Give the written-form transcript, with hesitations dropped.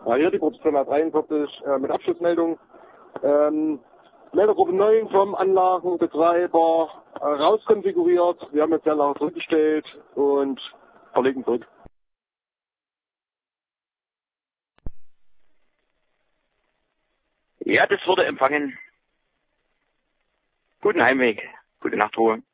Hier die Produktfirma 43 mit Abschlussmeldung. Meldergruppe 9 vom Anlagenbetreiber rauskonfiguriert. Wir haben jetzt die Anlage zurückgestellt und verlegen zurück. Ja, das wurde empfangen. Guten Heimweg, gute Nachtruhe.